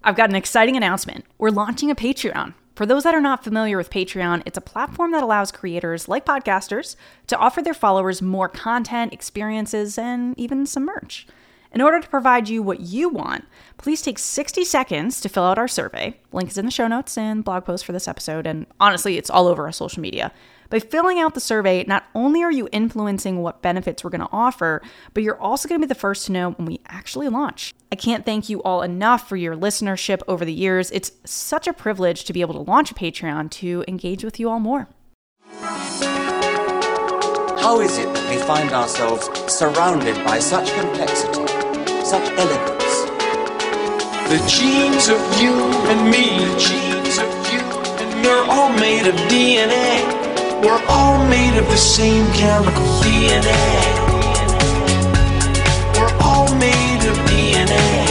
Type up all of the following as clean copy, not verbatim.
I've got an exciting announcement. We're launching a Patreon. For those that are not familiar with Patreon, it's a platform that allows creators, like podcasters, to offer their followers more content, experiences, and even some merch. In order to provide you what you want, please take 60 seconds to fill out our survey. Link is in the show notes and blog post for this episode, and honestly, it's all over our social media. By filling out the survey, not only are you influencing what benefits we're going to offer, but you're also going to be the first to know when we actually launch. I can't thank you all enough for your listenership over the years. It's such a privilege to be able to launch a Patreon to engage with you all more. How is it that we find ourselves surrounded by such complexity, such elegance? The genes of you and me, the genes of you and me, we're all made of DNA. We're all made of the same chemical DNA. We're all made of DNA.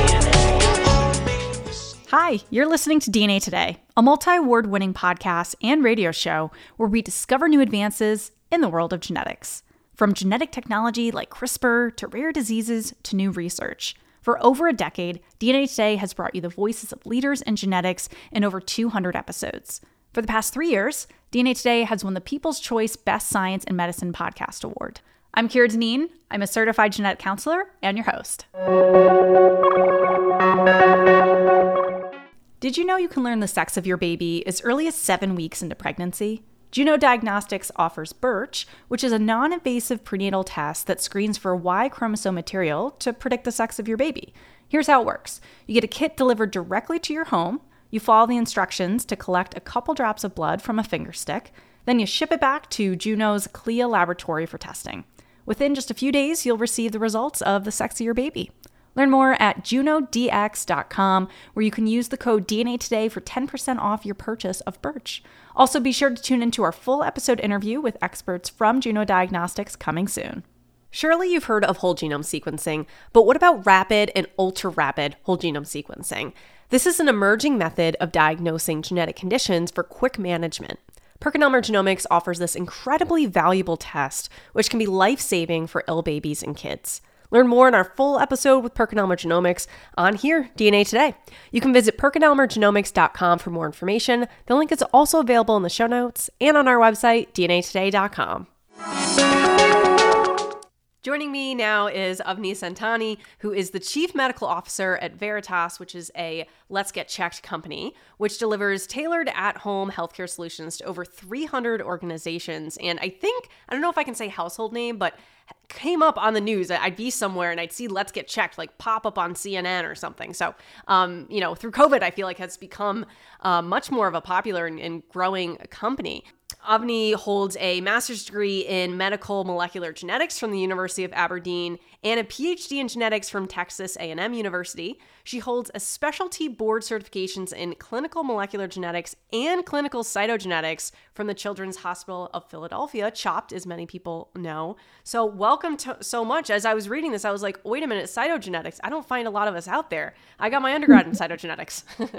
Hi, you're listening to DNA Today, a multi-award winning podcast and radio show where we discover new advances in the world of genetics. From genetic technology like CRISPR to rare diseases to new research. For over a decade, DNA Today has brought you the voices of leaders in genetics in over 200 episodes. For the past 3 years, DNA Today has won the People's Choice Best Science and Medicine Podcast Award. I'm Kira Dineen. I'm a certified genetic counselor and your host. Did you know you can learn the sex of your baby as early as 7 weeks into pregnancy? Juno Diagnostics offers BIRCH, which is a non-invasive prenatal test that screens for Y chromosome material to predict the sex of your baby. Here's how it works. You get a kit delivered directly to your home. You follow the instructions to collect a couple drops of blood from a finger stick. Then you ship it back to Juno's CLIA laboratory for testing. Within just a few days, you'll receive the results of the sex of your baby. Learn more at junodx.com, where you can use the code DNA Today for 10% off your purchase of BIRCH. Also, be sure to tune into our full episode interview with experts from Juno Diagnostics coming soon. Surely you've heard of whole genome sequencing, but what about rapid and ultra-rapid whole genome sequencing? This is an emerging method of diagnosing genetic conditions for quick management. PerkinElmer Genomics offers this incredibly valuable test, which can be life-saving for ill babies and kids. Learn more in our full episode with PerkinElmer Genomics on here, DNA Today. You can visit PerkinElmerGenomics.com for more information. The link is also available in the show notes and on our website, DNAtoday.com. Joining me now is Avni Santani, who is the Chief Medical Officer at Veritas, which is a Let's Get Checked company, which delivers tailored at-home healthcare solutions to over 300 organizations. And I don't know if I can say household name, but came up on the news. I'd be somewhere and I'd see Let's Get Checked like pop up on CNN or something. So, through COVID, I feel like has become much more of a popular and growing company. Avni holds a master's degree in medical molecular genetics from the University of Aberdeen and a PhD in genetics from Texas A&M University. She holds a specialty board certifications in clinical molecular genetics and clinical cytogenetics from the Children's Hospital of Philadelphia, CHOPT, as many people know. So welcome so much. As I was reading this, I was like, wait a minute, cytogenetics. I don't find a lot of us out there. I got my undergrad in cytogenetics.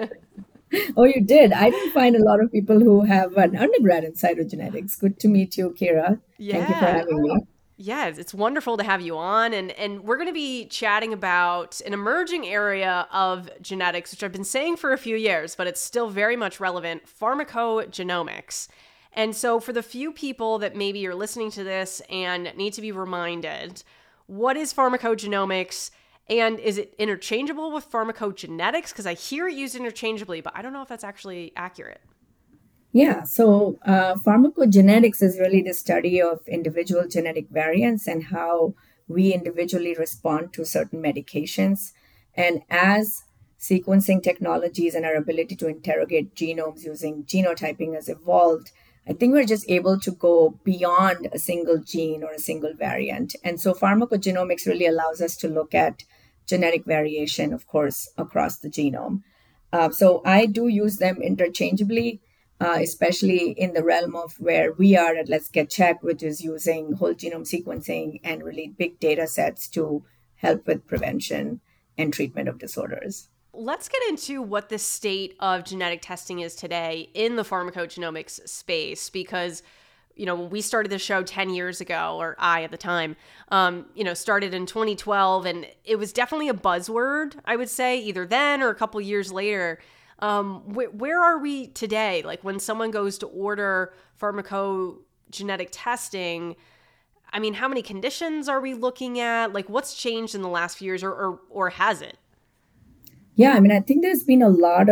Oh, you did? I didn't find a lot of people who have an undergrad in cytogenetics. Good to meet you, Kira. Yeah. Thank you for having me. Yeah, it's wonderful to have you on. And we're going to be chatting about an emerging area of genetics, which I've been saying for a few years, but it's still very much relevant, pharmacogenomics. And so for the few people that maybe are listening to this and need to be reminded, what is pharmacogenomics? And is it interchangeable with pharmacogenetics? Because I hear it used interchangeably, but I don't know if that's actually accurate. Yeah, so pharmacogenetics is really the study of individual genetic variants and how we individually respond to certain medications. And as sequencing technologies and our ability to interrogate genomes using genotyping has evolved, I think we're just able to go beyond a single gene or a single variant. And so pharmacogenomics really allows us to look at genetic variation, of course, across the genome. So I do use them interchangeably, especially in the realm of where we are at Let's Get Checked, which is using whole genome sequencing and really big data sets to help with prevention and treatment of disorders. Let's get into what the state of genetic testing is today in the pharmacogenomics space, because when we started the show 10 years ago, or I at the time, started in 2012, and it was definitely a buzzword, I would say, either then or a couple years later. Where are we today? Like when someone goes to order pharmacogenetic testing, I mean, how many conditions are we looking at? Like what's changed in the last few years, or has it? Yeah, I mean, I think there have been a lot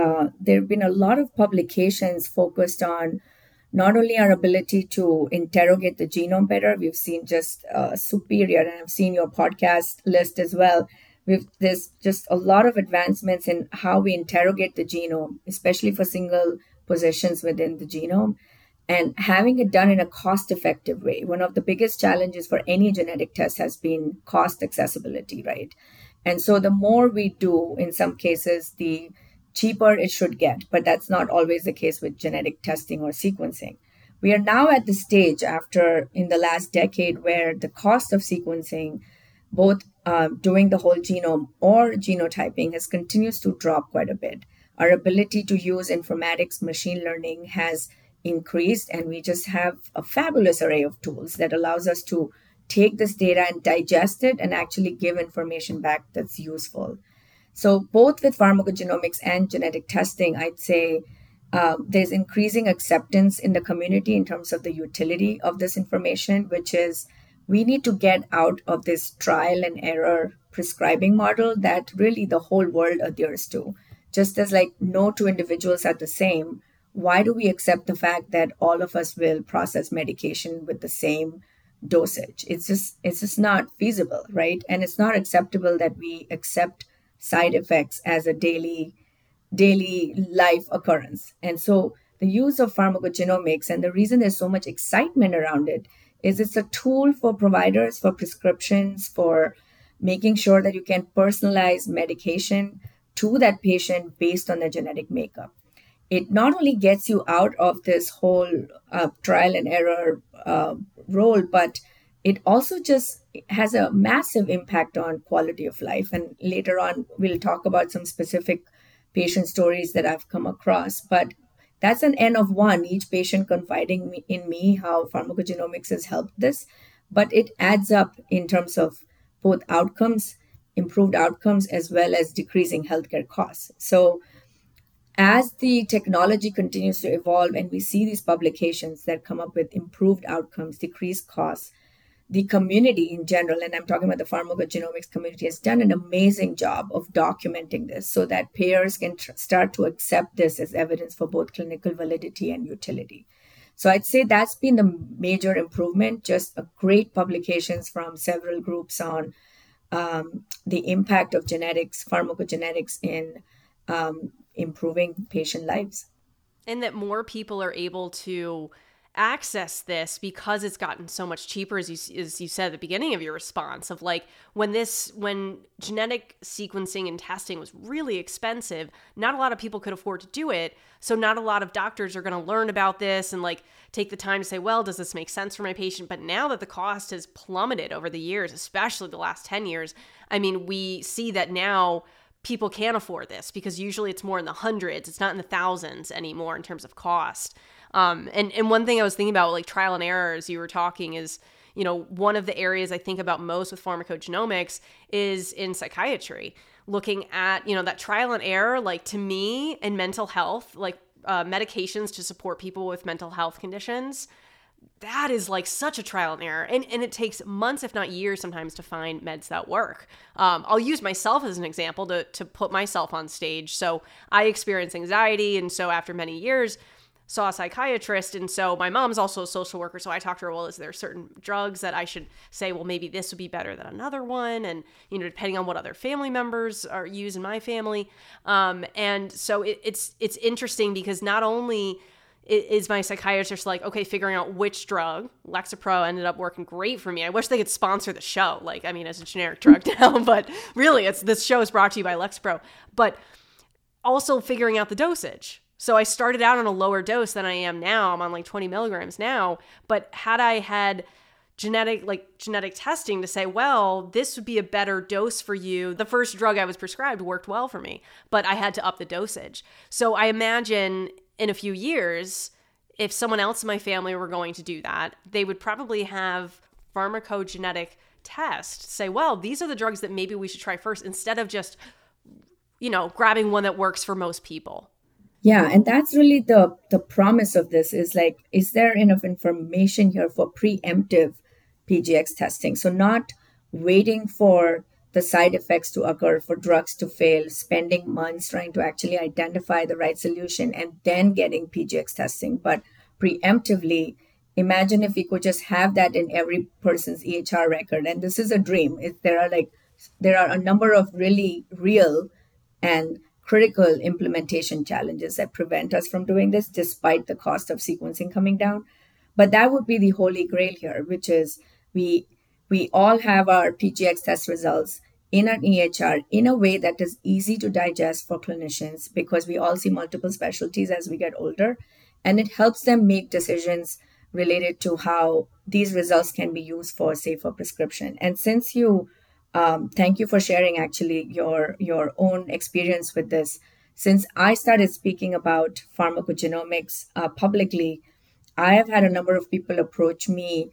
of publications focused on not only our ability to interrogate the genome better. We've seen just superior, and I've seen your podcast list as well. There's just a lot of advancements in how we interrogate the genome, especially for single positions within the genome, and having it done in a cost-effective way. One of the biggest challenges for any genetic test has been cost accessibility, right? And so the more we do, in some cases, the cheaper it should get, but that's not always the case with genetic testing or sequencing. We are now at the stage in the last decade where the cost of sequencing, both doing the whole genome or genotyping, continues to drop quite a bit. Our ability to use informatics, machine learning has increased, and we just have a fabulous array of tools that allows us to take this data and digest it and actually give information back that's useful. So both with pharmacogenomics and genetic testing, I'd say there's increasing acceptance in the community in terms of the utility of this information, which is we need to get out of this trial and error prescribing model that really the whole world adheres to. Just as like no two individuals are the same, why do we accept the fact that all of us will process medication with the same dosage? It's just not feasible, right? And it's not acceptable that we accept side effects as a daily life occurrence. And so the use of pharmacogenomics, and the reason there's so much excitement around it, is it's a tool for providers, for prescriptions, for making sure that you can personalize medication to that patient based on their genetic makeup. It not only gets you out of this whole trial and error role, but it also just has a massive impact on quality of life. And later on, we'll talk about some specific patient stories that I've come across. But that's an N of one, each patient confiding in me how pharmacogenomics has helped this. But it adds up in terms of both outcomes, improved outcomes, as well as decreasing healthcare costs. So as the technology continues to evolve and we see these publications that come up with improved outcomes, decreased costs, the community in general, and I'm talking about the pharmacogenomics community, has done an amazing job of documenting this so that payers can start to accept this as evidence for both clinical validity and utility. So I'd say that's been the major improvement, just a great publications from several groups on the impact of genetics, pharmacogenetics in improving patient lives. And that more people are able to access this because it's gotten so much cheaper, as you said at the beginning of your response, of like when genetic sequencing and testing was really expensive, not a lot of people could afford to do it. So not a lot of doctors are going to learn about this and like take the time to say, well, does this make sense for my patient? But now that the cost has plummeted over the years, especially the last 10 years, I mean, we see that now people can afford this because usually it's more in the hundreds. It's not in the thousands anymore in terms of cost. And one thing I was thinking about, like trial and error, as you were talking, is, one of the areas I think about most with pharmacogenomics is in psychiatry, looking at, that trial and error, like to me in mental health, like medications to support people with mental health conditions. That is like such a trial and error. And it takes months, if not years, sometimes to find meds that work. I'll use myself as an example to put myself on stage. So I experienced anxiety. And so after many years, saw a psychiatrist. And so my mom's also a social worker. So I talked to her, well, is there certain drugs that I should say, well, maybe this would be better than another one? And, depending on what other family members are used in my family. And so it's interesting because not only is my psychiatrist like, okay, figuring out which drug, Lexapro ended up working great for me. I wish they could sponsor the show. Like, I mean, it's a generic drug now, but really this show is brought to you by Lexapro, but also figuring out the dosage. So I started out on a lower dose than I am now. I'm on like 20 milligrams now, but had I had genetic testing to say, well, this would be a better dose for you. The first drug I was prescribed worked well for me, but I had to up the dosage. So I imagine in a few years, if someone else in my family were going to do that, they would probably have pharmacogenetic test say, well, these are the drugs that maybe we should try first, instead of just, grabbing one that works for most people. Yeah, and that's really the promise of this is like, is there enough information here for preemptive PGX testing? So not waiting for the side effects to occur, for drugs to fail, spending months trying to actually identify the right solution and then getting PGX testing, but preemptively. Imagine if we could just have that in every person's EHR record. And this is a dream. There are a number of really real and critical implementation challenges that prevent us from doing this, despite the cost of sequencing coming down. But that would be the holy grail here, which is we all have our PGX test results in an EHR in a way that is easy to digest for clinicians, because we all see multiple specialties as we get older, and it helps them make decisions related to how these results can be used for safer prescription. And since you, thank you for sharing actually your own experience with this. Since I started speaking about pharmacogenomics publicly, I have had a number of people approach me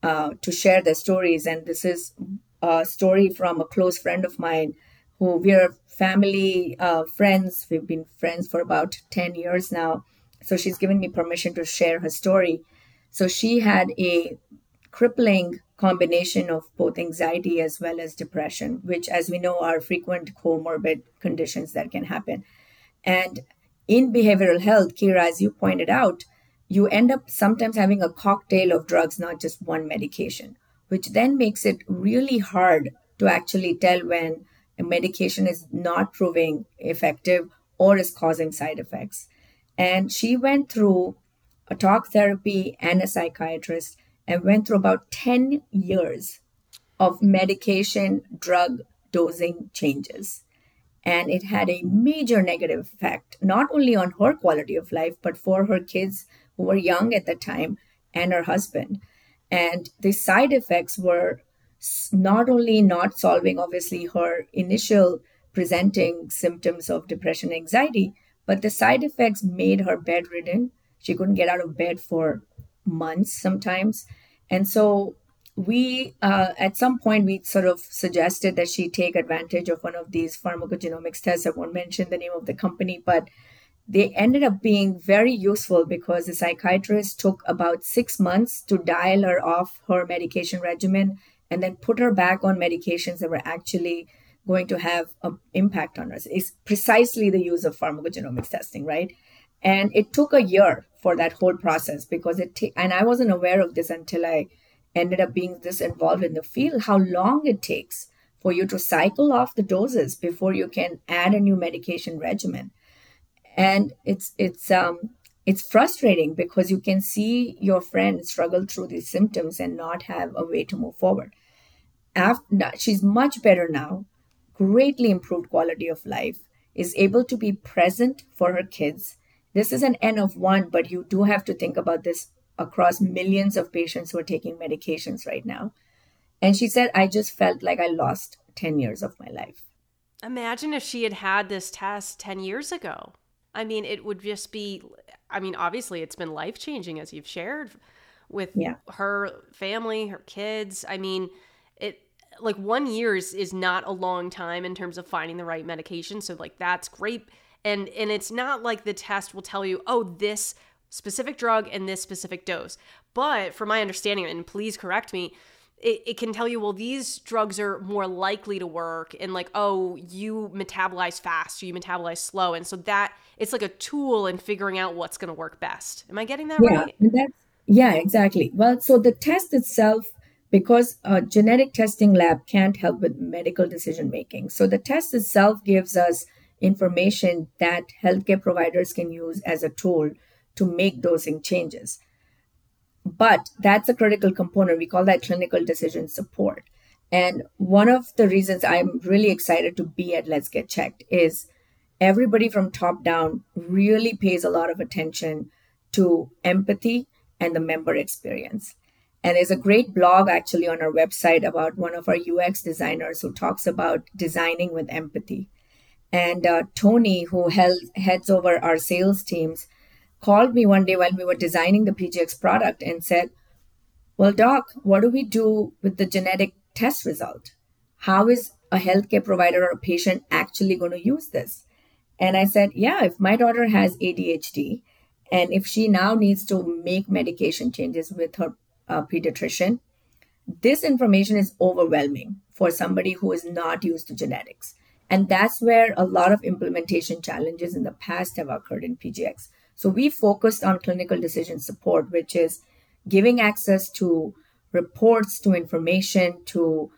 to share their stories. And this is a story from a close friend of mine who we are family friends. We've been friends for about 10 years now. So she's given me permission to share her story. So she had a crippling combination of both anxiety as well as depression, which, as we know, are frequent comorbid conditions that can happen. And in behavioral health, Kira, as you pointed out, you end up sometimes having a cocktail of drugs, not just one medication, which then makes it really hard to actually tell when a medication is not proving effective or is causing side effects. And she went through a talk therapy and a psychiatrist and went through about 10 years of medication drug dosing changes. And it had a major negative effect, not only on her quality of life, but for her kids who were young at the time and her husband. And the side effects were not only not solving, obviously, her initial presenting symptoms of depression and anxiety, but the side effects made her bedridden. She couldn't get out of bed for months sometimes. And so we, at some point, we sort of suggested that she take advantage of one of these pharmacogenomics tests. I won't mention the name of the company, but they ended up being very useful because the psychiatrist took about 6 months to dial her off her medication regimen and then put her back on medications that were actually going to have an impact on us. It's precisely the use of pharmacogenomics testing, right? And it took a year for that whole process because and I wasn't aware of this until I ended up being this involved in the field, how long it takes for you to cycle off the doses before you can add a new medication regimen. And it's frustrating because you can see your friend struggle through these symptoms and not have a way to move forward. She's much better now, greatly improved quality of life, is able to be present for her kids. This is an N of 1, but you do have to think about this across millions of patients who are taking medications right now. And she said, I just felt like I lost 10 years of my life. Imagine if she had had this test 10 years ago. I mean, it would just be, obviously it's been life-changing, as you've shared with her family, her kids. I mean, 1 year is not a long time in terms of finding the right medication. So that's great. And it's not like the test will tell you, oh, this specific drug and this specific dose. But from my understanding, and please correct me, it can tell you, well, these drugs are more likely to work, and you metabolize fast or you metabolize slow. And so that it's like a tool in figuring out what's going to work best. Am I getting that right? Yeah, exactly. Well, so the test itself, because a genetic testing lab can't help with medical decision making. So the test itself gives us information that healthcare providers can use as a tool to make dosing changes. But that's a critical component. We call that clinical decision support. And one of the reasons I'm really excited to be at Let's Get Checked is everybody from top down really pays a lot of attention to empathy and the member experience. And there's a great blog actually on our website about one of our UX designers who talks about designing with empathy. And Tony, who heads over our sales teams, called me one day while we were designing the PGX product and said, well, doc, what do we do with the genetic test result? How is a healthcare provider or a patient actually going to use this? And I said, yeah, if my daughter has ADHD and if she now needs to make medication changes with her pediatrician, this information is overwhelming for somebody who is not used to genetics. And that's where a lot of implementation challenges in the past have occurred in PGX. So we focused on clinical decision support, which is giving access to reports, to information, to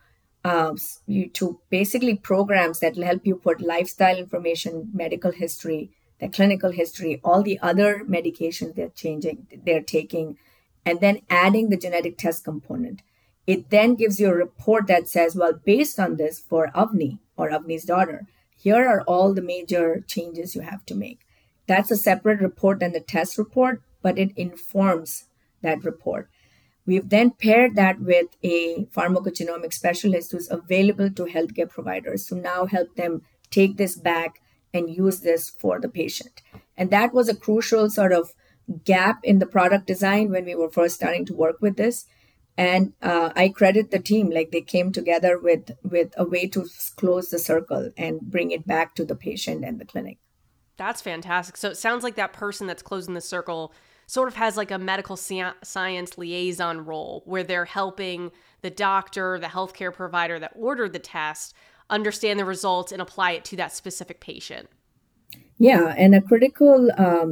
basically programs that will help you put lifestyle information, medical history, the clinical history, all the other medications they're taking, and then adding the genetic test component. It then gives you a report that says, well, based on this for Avni or Avni's daughter, here are all the major changes you have to make. That's a separate report than the test report, but it informs that report. We've then paired that with a pharmacogenomic specialist who's available to healthcare providers to now help them take this back and use this for the patient. And that was a crucial sort of gap in the product design when we were first starting to work with this. And I credit the team, like they came together with a way to close the circle and bring it back to the patient and the clinic. That's fantastic. So it sounds like that person that's closing the circle sort of has like a medical science liaison role where they're helping the doctor, the healthcare provider that ordered the test, understand the results and apply it to that specific patient. Yeah, and a critical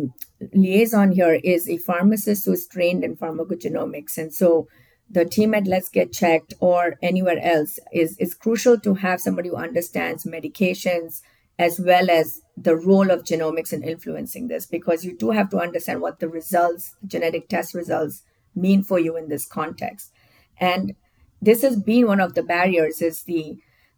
liaison here is a pharmacist who is trained in pharmacogenomics. And so the team at Let's Get Checked or anywhere else is crucial to have somebody who understands medications as well as the role of genomics in influencing this, because you do have to understand what the results, genetic test results, mean for you in this context. And this has been one of the barriers, is the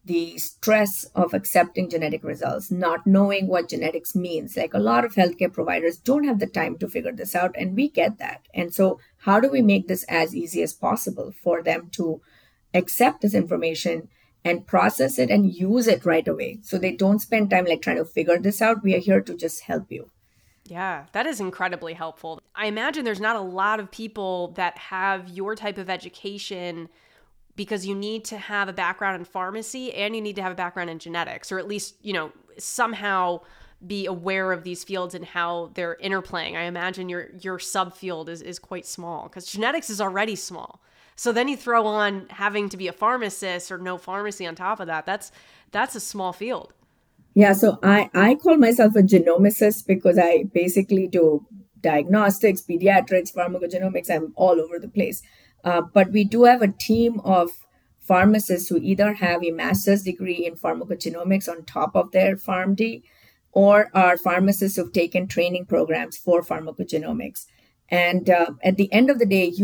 stress of accepting genetic results, not knowing what genetics means. Like a lot of healthcare providers don't have the time to figure this out, and we get that. And so how do we make this as easy as possible for them to accept this information and process it and use it right away, so they don't spend time like trying to figure this out? We are here to just help you. Yeah, that is incredibly helpful. I imagine there's not a lot of people that have your type of education, because you need to have a background in pharmacy and you need to have a background in genetics, or at least, somehow be aware of these fields and how they're interplaying. I imagine your subfield is quite small, because genetics is already small. So then you throw on having to be a pharmacist or know pharmacy on top of that. That's a small field. Yeah, so I call myself a genomicist because I basically do diagnostics, pediatrics, pharmacogenomics. I'm all over the place. But we do have a team of pharmacists who either have a master's degree in pharmacogenomics on top of their PharmD, or are pharmacists who've taken training programs for pharmacogenomics. And at the end of the day,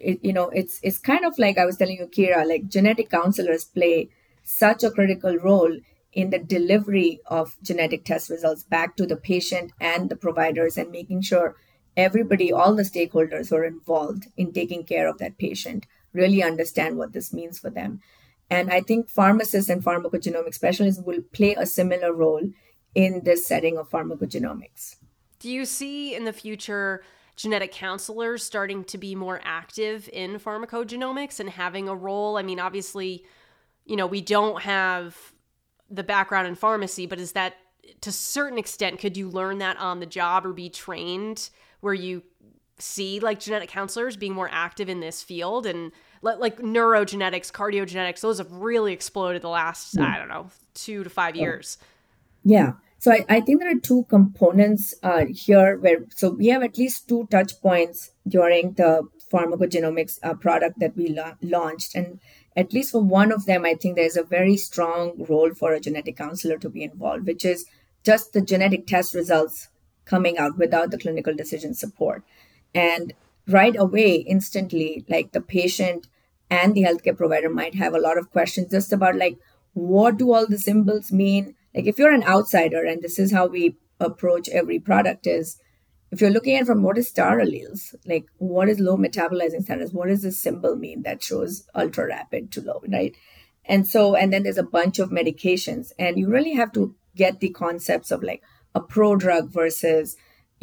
it's kind of like I was telling you, Kira, like genetic counselors play such a critical role in the delivery of genetic test results back to the patient and the providers, and making sure everybody, all the stakeholders who are involved in taking care of that patient, really understand what this means for them. And I think pharmacists and pharmacogenomic specialists will play a similar role in this setting of pharmacogenomics. Do you see in the future genetic counselors starting to be more active in pharmacogenomics and having a role? I mean, obviously, we don't have the background in pharmacy, but is that to a certain extent, could you learn that on the job or be trained where you see like genetic counselors being more active in this field? And like neurogenetics, cardiogenetics, those have really exploded the last, 2 to 5 years. Yeah. So I think there are two components here so we have at least 2 touch points during the pharmacogenomics product that we launched. And at least for one of them, I think there's a very strong role for a genetic counselor to be involved, which is just the genetic test results coming out without the clinical decision support. And right away, instantly, like the patient and the healthcare provider might have a lot of questions just about like, what do all the symbols mean? Like if you're an outsider, and this is how we approach every product, is if you're looking at from what is star alleles, like what is low metabolizing status, what does this symbol mean that shows ultra rapid to low, right? And then there's a bunch of medications, and you really have to get the concepts of like a prodrug versus,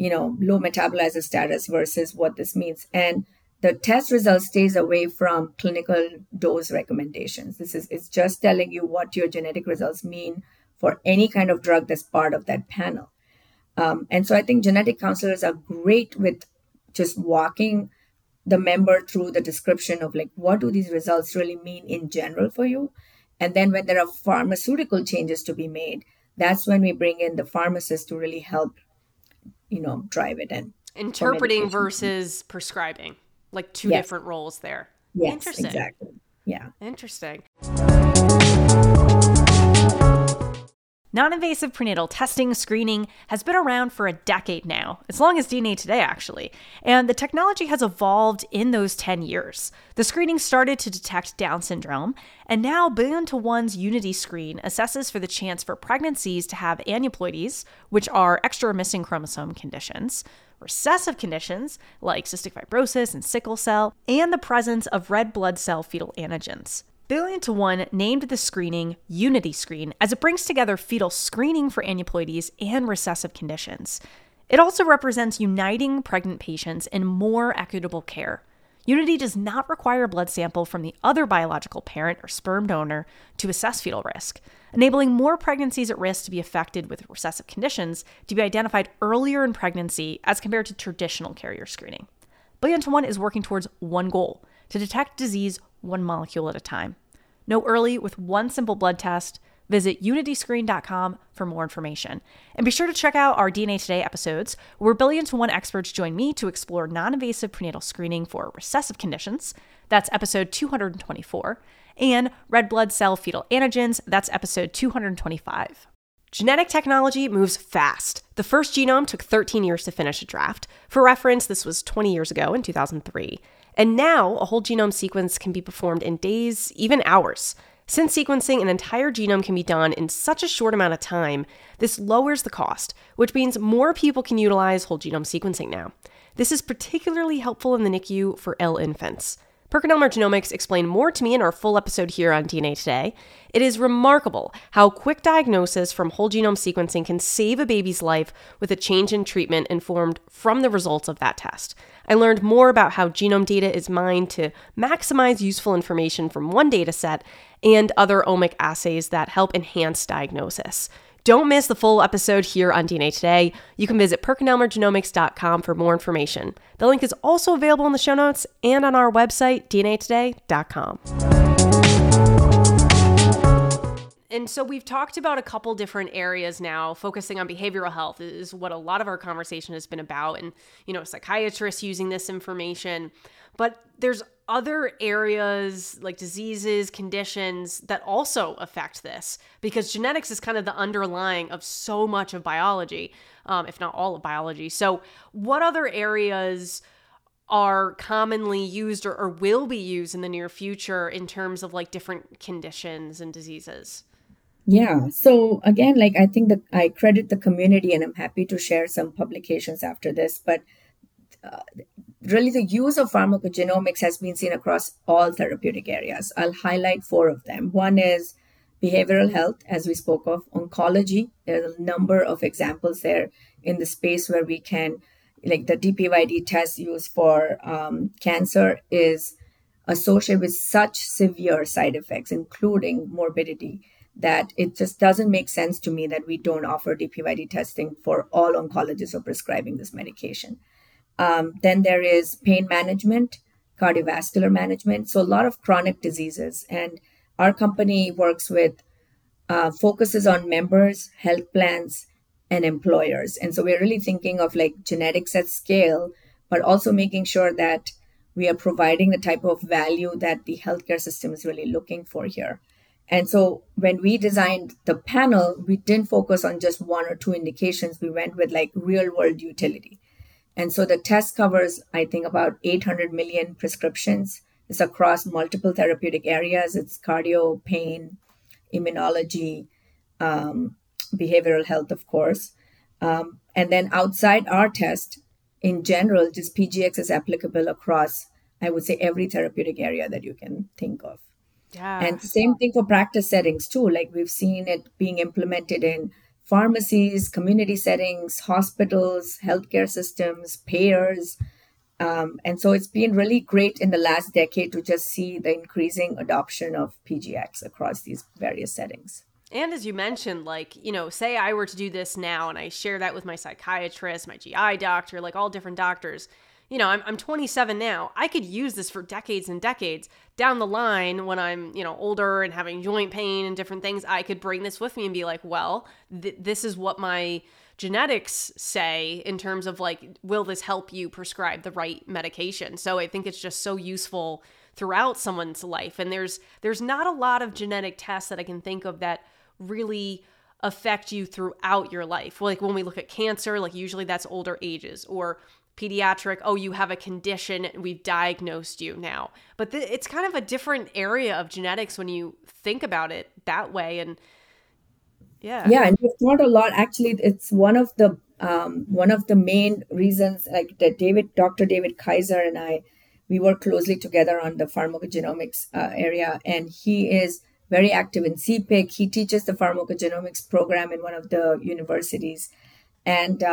low metabolizer status versus what this means. And the test result stays away from clinical dose recommendations. It's just telling you what your genetic results mean for any kind of drug that's part of that panel. And so I think genetic counselors are great with just walking the member through the description of like, what do these results really mean in general for you? And then when there are pharmaceutical changes to be made, that's when we bring in the pharmacist to really help, drive it in. Interpreting versus prescribing, like two Yes. different roles there. Yes, Interesting. exactly. Yeah. Interesting. Non-invasive prenatal testing screening has been around for a decade now, as long as DNA Today, actually, and the technology has evolved in those 10 years. The screening started to detect Down syndrome, and now BillionToOne's Unity screen assesses for the chance for pregnancies to have aneuploidies, which are extra or missing chromosome conditions, recessive conditions like cystic fibrosis and sickle cell, and the presence of red blood cell fetal antigens. BillionToOne named the screening Unity Screen as it brings together fetal screening for aneuploidies and recessive conditions. It also represents uniting pregnant patients in more equitable care. Unity does not require a blood sample from the other biological parent or sperm donor to assess fetal risk, enabling more pregnancies at risk to be affected with recessive conditions to be identified earlier in pregnancy as compared to traditional carrier screening. BillionToOne is working towards one goal: to detect disease one molecule at a time. Know early with one simple blood test. Visit unityscreen.com for more information. And be sure to check out our DNA Today episodes, where BillionToOne experts join me to explore non-invasive prenatal screening for recessive conditions. That's episode 224. And red blood cell fetal antigens. That's episode 225. Genetic technology moves fast. The first genome took 13 years to finish a draft. For reference, this was 20 years ago in 2003. And now, a whole genome sequence can be performed in days, even hours. Since sequencing an entire genome can be done in such a short amount of time, this lowers the cost, which means more people can utilize whole genome sequencing now. This is particularly helpful in the NICU for ill infants. PerkinElmer Genomics explained more to me in our full episode here on DNA Today. It is remarkable how quick diagnosis from whole genome sequencing can save a baby's life with a change in treatment informed from the results of that test. I learned more about how genome data is mined to maximize useful information from one data set and other omic assays that help enhance diagnosis. Don't miss the full episode here on DNA Today. You can visit PerkinElmerGenomics.com for more information. The link is also available in the show notes and on our website, DNAtoday.com. And so we've talked about a couple different areas now. Focusing on behavioral health is what a lot of our conversation has been about, and psychiatrists using this information. But there's other areas like diseases, conditions that also affect this, because genetics is kind of the underlying of so much of biology, if not all of biology. So what other areas are commonly used or will be used in the near future in terms of like different conditions and diseases? Yeah. So again, I think that I credit the community, and I'm happy to share some publications after this, but really the use of pharmacogenomics has been seen across all therapeutic areas. I'll highlight 4 of them. One is behavioral health, as we spoke of, oncology. There's a number of examples there in the space where we can, like the DPYD test used for cancer is associated with such severe side effects, including morbidity, that it just doesn't make sense to me that we don't offer DPYD testing for all oncologists who are prescribing this medication. Then there is pain management, cardiovascular management, so a lot of chronic diseases. And our company works with, focuses on members, health plans, and employers. And so we're really thinking of like genetics at scale, but also making sure that we are providing the type of value that the healthcare system is really looking for here. And so when we designed the panel, we didn't focus on just 1 or 2 indications. We went with like real world utility. And so the test covers, I think, about 800 million prescriptions. It's across multiple therapeutic areas. It's cardio, pain, immunology, behavioral health, of course. And then outside our test, in general, just PGX is applicable across, I would say, every therapeutic area that you can think of. Yeah. And same thing for practice settings too. Like we've seen it being implemented in pharmacies, community settings, hospitals, healthcare systems, payers. And so it's been really great in the last decade to just see the increasing adoption of PGX across these various settings. And as you mentioned, like, say I were to do this now and I share that with my psychiatrist, my GI doctor, like all different doctors, I'm 27 now. I could use this for decades and decades. Down the line, when I'm, older and having joint pain and different things, I could bring this with me and be like, well, this is what my genetics say in terms of like, will this help you prescribe the right medication? So I think it's just so useful throughout someone's life. And there's not a lot of genetic tests that I can think of that really affect you throughout your life. Like when we look at cancer, like usually that's older ages, or pediatric, oh, you have a condition, we've diagnosed you now. But it's kind of a different area of genetics when you think about it that way. And yeah, and we've thought a lot. Actually, it's one of the main reasons, like that Dr. David Kaiser and I, we work closely together on the pharmacogenomics area, and he is very active in CPIC. He teaches the pharmacogenomics program in one of the universities, and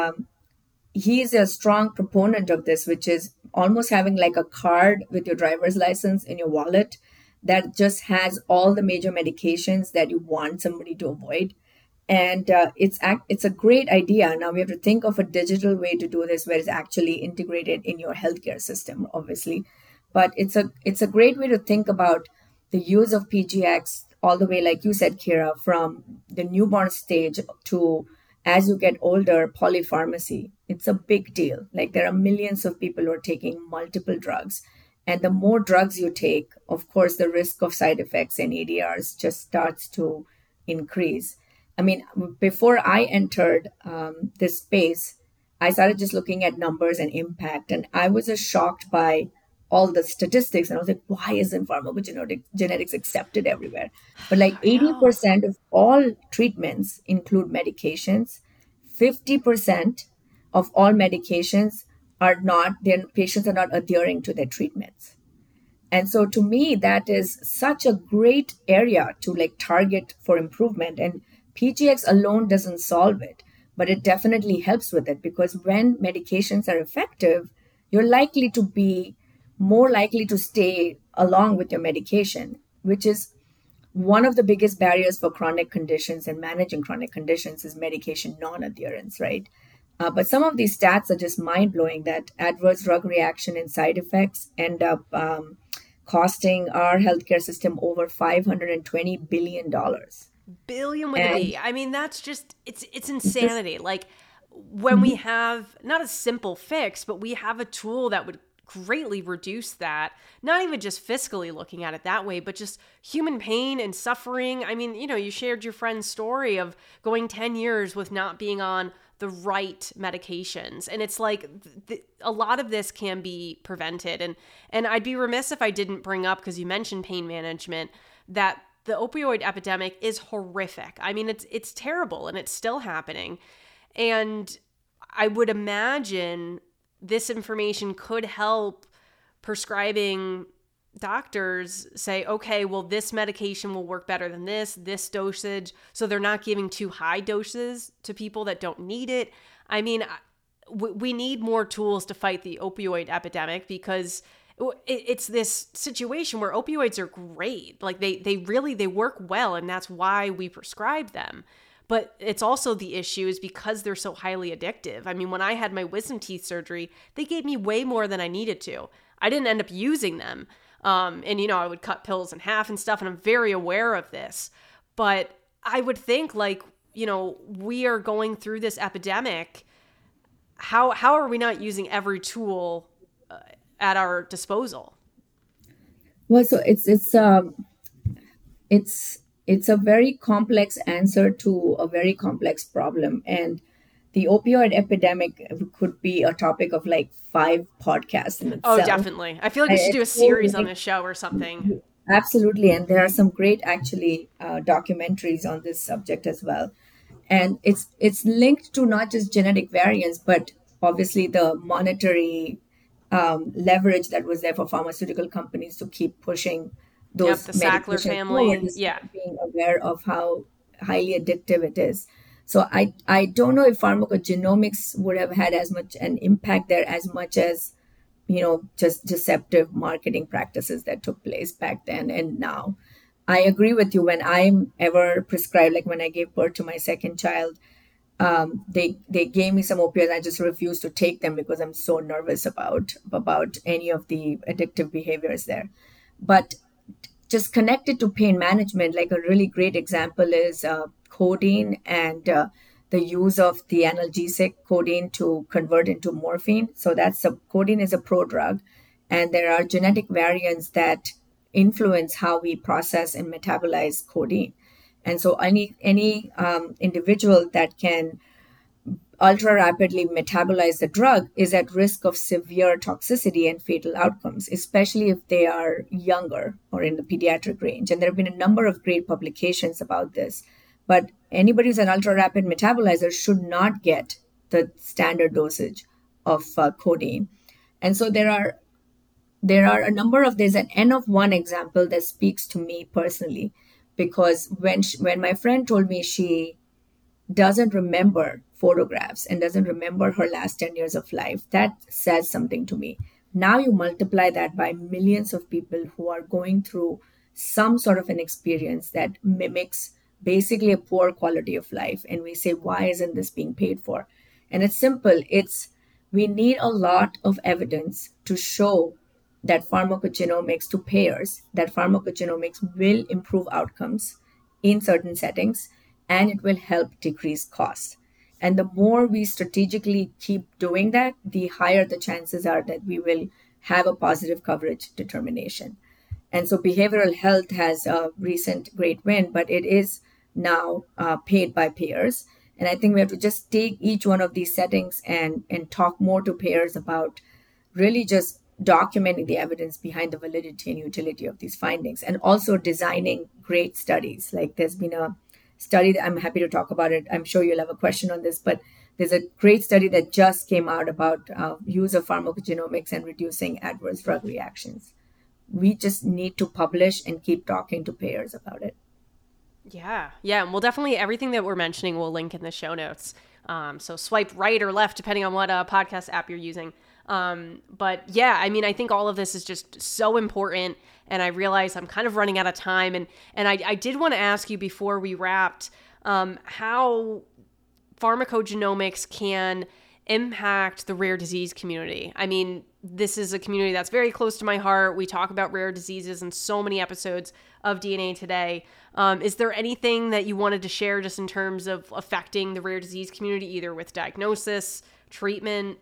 he is a strong proponent of this, which is almost having like a card with your driver's license in your wallet that just has all the major medications that you want somebody to avoid. And it's a great idea. Now we have to think of a digital way to do this where it's actually integrated in your healthcare system, obviously. But it's a great way to think about the use of PGX all the way, like you said, Kira, from the newborn stage to as you get older, polypharmacy. It's a big deal. Like there are millions of people who are taking multiple drugs. And the more drugs you take, of course, the risk of side effects and ADRs just starts to increase. I mean, before I entered this space, I started just looking at numbers and impact. And I was just shocked by all the statistics. And I was like, why isn't pharmacogenetics accepted everywhere? But like 80% of all treatments include medications. 50% of all medications their patients are not adhering to their treatments. And so to me, that is such a great area to like target for improvement. And PGX alone doesn't solve it, but it definitely helps with it, because when medications are effective, you're more likely to stay along with your medication, which is one of the biggest barriers for chronic conditions and managing chronic conditions is medication non-adherence, right? But some of these stats are just mind-blowing, that adverse drug reaction and side effects end up costing our healthcare system over $520 billion. Billion with a B. I mean, that's just, it's insanity. Like when we have not a simple fix, but we have a tool that would greatly reduce that, not even just fiscally looking at it that way, but just human pain and suffering. I mean, you shared your friend's story of going 10 years with not being on the right medications. And it's like a lot of this can be prevented. And I'd be remiss if I didn't bring up, because you mentioned pain management, that the opioid epidemic is horrific. I mean, it's terrible and it's still happening. And I would imagine this information could help prescribing doctors say, okay, well, this medication will work better than this dosage. So they're not giving too high doses to people that don't need it. I mean, we need more tools to fight the opioid epidemic, because it's this situation where opioids are great. Like they work well, and that's why we prescribe them. But it's also the issue is because they're so highly addictive. I mean, when I had my wisdom teeth surgery, they gave me way more than I needed to. I didn't end up using them. And, I would cut pills in half and stuff, and I'm very aware of this. But I would think, like, we are going through this epidemic. How are we not using every tool at our disposal? Well, so it's a very complex answer to a very complex problem. And the opioid epidemic could be a topic of like 5 podcasts in itself. Oh, definitely. I feel like we should do a series on this show or something. Absolutely. And there are some great, actually, documentaries on this subject as well. And it's linked to not just genetic variants, but obviously the monetary leverage that was there for pharmaceutical companies to keep pushing those the Sackler family. Being aware of how highly addictive it is. So I don't know if pharmacogenomics would have had as much an impact there as much as, just deceptive marketing practices that took place back then and now. I agree with you. When I'm ever prescribed, like when I gave birth to my second child, they gave me some opioids. I just refused to take them because I'm so nervous about any of the addictive behaviors there. But just connected to pain management, like a really great example is codeine and the use of the analgesic codeine to convert into morphine. So codeine is a prodrug, and there are genetic variants that influence how we process and metabolize codeine. And so any individual that can ultra rapidly metabolize the drug is at risk of severe toxicity and fatal outcomes, especially if they are younger or in the pediatric range. And there have been a number of great publications about this. But anybody who's an ultra rapid metabolizer should not get the standard dosage of codeine. And so there are a number of, there's an N of one example that speaks to me personally, because when my friend told me she doesn't remember photographs and doesn't remember her last 10 years of life, that says something to me. Now you multiply that by millions of people who are going through some sort of an experience that mimics basically a poor quality of life. And we say, why isn't this being paid for? And it's simple. We need a lot of evidence to show that pharmacogenomics to payers, that pharmacogenomics will improve outcomes in certain settings, and it will help decrease costs. And the more we strategically keep doing that, the higher the chances are that we will have a positive coverage determination. And so behavioral health has a recent great win, but it is now paid by payers. And I think we have to just take each one of these settings and talk more to payers about really just documenting the evidence behind the validity and utility of these findings, and also designing great studies. Like there's been a study that I'm happy to talk about it. I'm sure you'll have a question on this, but there's a great study that just came out about use of pharmacogenomics and reducing adverse drug reactions. We just need to publish and keep talking to payers about it. Yeah. And we'll definitely, everything that we're mentioning, we'll link in the show notes. So swipe right or left, depending on what podcast app you're using. But yeah, I mean, I think all of this is just so important, and I realize I'm kind of running out of time. And I did want to ask you before we wrapped, how pharmacogenomics can impact the rare disease community. I mean, this is a community that's very close to my heart. We talk about rare diseases in so many episodes of DNA Today. Is there anything that you wanted to share just in terms of affecting the rare disease community, either with diagnosis, treatment?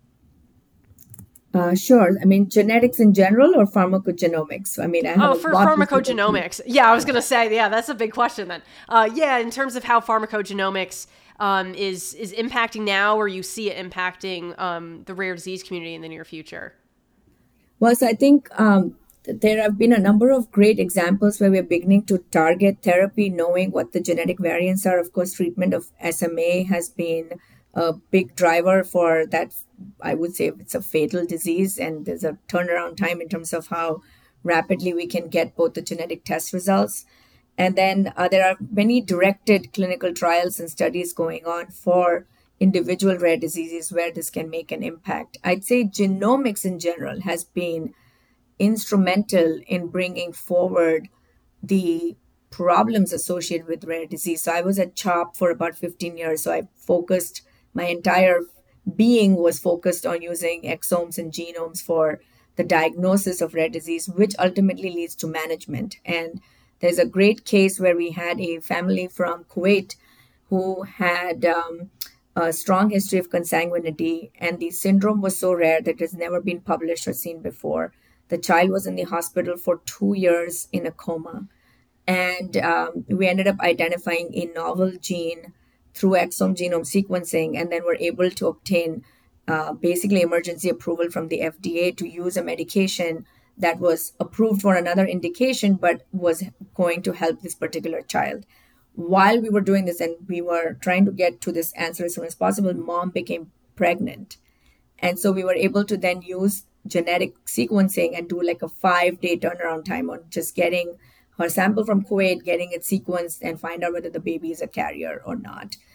Sure. I mean, genetics in general or pharmacogenomics? I mean, for pharmacogenomics. Yeah, I was going to say, yeah, that's a big question then. In terms of how pharmacogenomics is impacting now, or you see it impacting the rare disease community in the near future. Well, so I think there have been a number of great examples where we're beginning to target therapy, knowing what the genetic variants are. Of course, treatment of SMA has been a big driver for that. I would say it's a fatal disease, and there's a turnaround time in terms of how rapidly we can get both the genetic test results. And then there are many directed clinical trials and studies going on for individual rare diseases where this can make an impact. I'd say genomics in general has been instrumental in bringing forward the problems associated with rare disease. So I was at CHOP for about 15 years. So I focused, my entire being was focused on using exomes and genomes for the diagnosis of rare disease, which ultimately leads to management. And there's a great case where we had a family from Kuwait who had a strong history of consanguinity, and the syndrome was so rare that it has never been published or seen before. The child was in the hospital for 2 years in a coma, and we ended up identifying a novel gene through exome genome sequencing, and then were able to obtain basically emergency approval from the FDA to use a medication that was approved for another indication, but was going to help this particular child. While we were doing this and we were trying to get to this answer as soon as possible, mom became pregnant. And so we were able to then use genetic sequencing and do like a 5-day turnaround time on just getting her sample from Kuwait, getting it sequenced, and find out whether the baby is a carrier or not.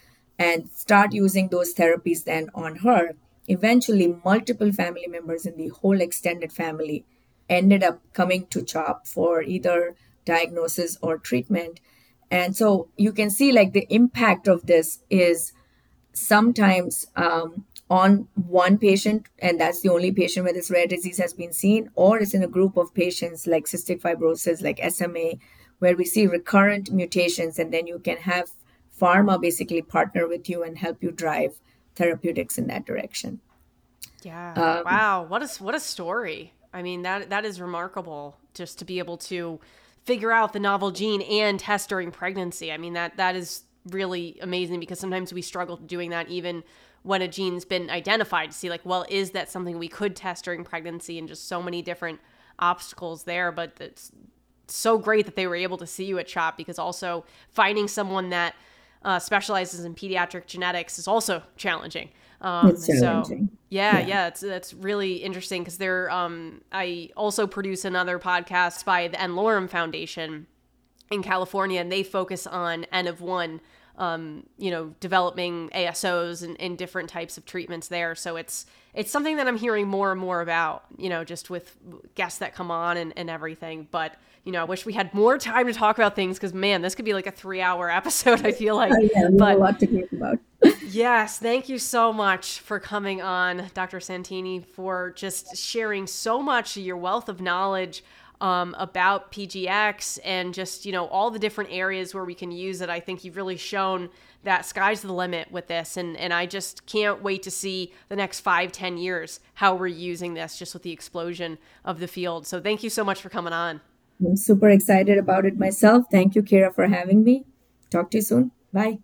and start using those therapies then on her. Eventually, multiple family members in the whole extended family ended up coming to CHOP for either diagnosis or treatment. And so you can see like the impact of this is sometimes on one patient, and that's the only patient where this rare disease has been seen, or it's in a group of patients like cystic fibrosis, like SMA, where we see recurrent mutations, and then you can have pharma basically partner with you and help you drive therapeutics in that direction. Yeah. Wow. What a story. I mean, that is remarkable, just to be able to figure out the novel gene and test during pregnancy. I mean, that is really amazing, because sometimes we struggle doing that even when a gene's been identified, to see like, well, is that something we could test during pregnancy, and just so many different obstacles there. But it's so great that they were able to see you at CHOP, because also finding someone that specializes in pediatric genetics is also challenging. It's challenging. So that's really interesting, because I also produce another podcast by the N. Lorem Foundation in California, and they focus on N of 1, developing ASOs and different types of treatments there. So it's something that I'm hearing more and more about, just with guests that come on and everything. But, I wish we had more time to talk about things, because, man, this could be like a 3-hour episode, I feel like. We have a lot to talk about. Yes. Thank you so much for coming on, Dr. Santini, for just sharing so much of your wealth of knowledge about PGX, and just, all the different areas where we can use it. I think you've really shown that sky's the limit with this. And I just can't wait to see the next 5-10 years how we're using this, just with the explosion of the field. So thank you so much for coming on. I'm super excited about it myself. Thank you, Kira, for having me. Talk to you soon. Bye.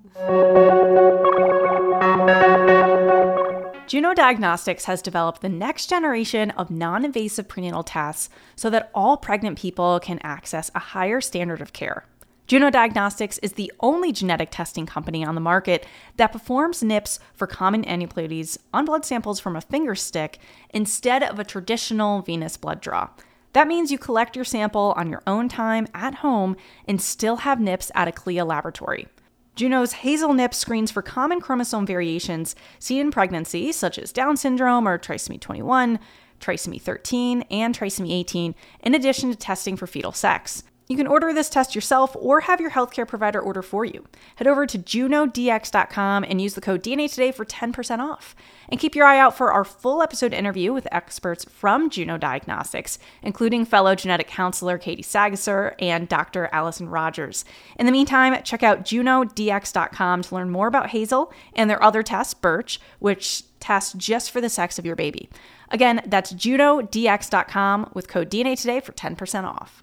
Juno Diagnostics has developed the next generation of non-invasive prenatal tests so that all pregnant people can access a higher standard of care. Juno Diagnostics is the only genetic testing company on the market that performs NIPS for common aneuploidies on blood samples from a finger stick instead of a traditional venous blood draw. That means you collect your sample on your own time at home and still have NIPS at a CLIA laboratory. Juno's Hazel NIPS screens for common chromosome variations seen in pregnancy, such as Down syndrome or trisomy 21, trisomy 13, and trisomy 18, in addition to testing for fetal sex. You can order this test yourself or have your healthcare provider order for you. Head over to junodx.com and use the code DNA Today for 10% off. And keep your eye out for our full episode interview with experts from Juno Diagnostics, including fellow genetic counselor Katie Sagasser and Dr. Allison Rogers. In the meantime, check out junodx.com to learn more about Hazel and their other test, Birch, which tests just for the sex of your baby. Again, that's junodx.com with code DNA Today for 10% off.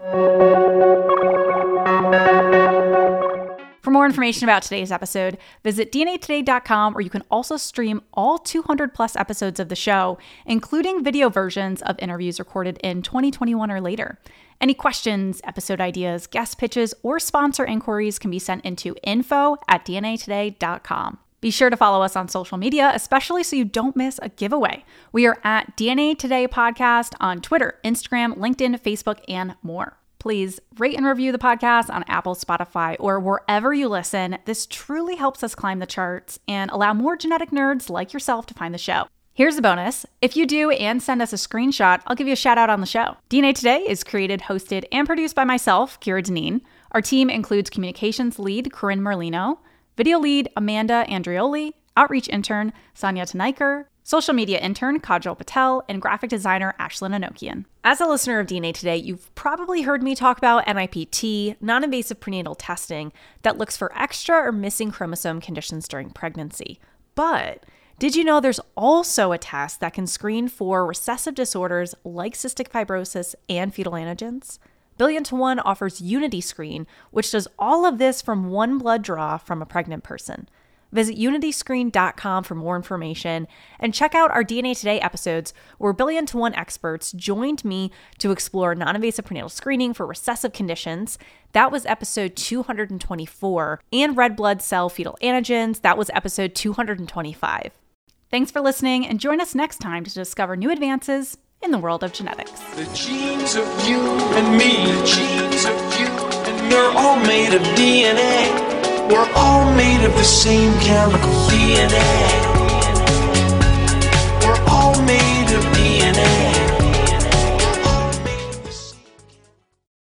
For more information about today's episode, visit DNAtoday.com, where you can also stream all 200 plus episodes of the show, including video versions of interviews recorded in 2021 or later. Any questions, episode ideas, guest pitches, or sponsor inquiries can be sent into info@DNAtoday.com. Be sure to follow us on social media, especially so you don't miss a giveaway. We are at DNA Today Podcast on Twitter, Instagram, LinkedIn, Facebook, and more. Please rate and review the podcast on Apple, Spotify, or wherever you listen. This truly helps us climb the charts and allow more genetic nerds like yourself to find the show. Here's a bonus. If you do and send us a screenshot, I'll give you a shout out on the show. DNA Today is created, hosted, and produced by myself, Kira Dineen. Our team includes communications lead, Corinne Merlino, video lead, Amanda Andrioli, outreach intern, Sonia Tanaiker, social media intern, Kajal Patel, and graphic designer, Ashlyn Anokian. As a listener of DNA Today, you've probably heard me talk about NIPT, non-invasive prenatal testing, that looks for extra or missing chromosome conditions during pregnancy. But did you know there's also a test that can screen for recessive disorders like cystic fibrosis and fetal antigens? Billion-to-One offers Unity Screen, which does all of this from one blood draw from a pregnant person. Visit unityscreen.com for more information and check out our DNA Today episodes where Billion-to-One experts joined me to explore non-invasive prenatal screening for recessive conditions. That was episode 224. And red blood cell fetal antigens. That was episode 225. Thanks for listening, and join us next time to discover new advances in the world of genetics. The genes of you and me, the genes of you and me are all made of DNA. We're all made of the same chemical DNA. We're all made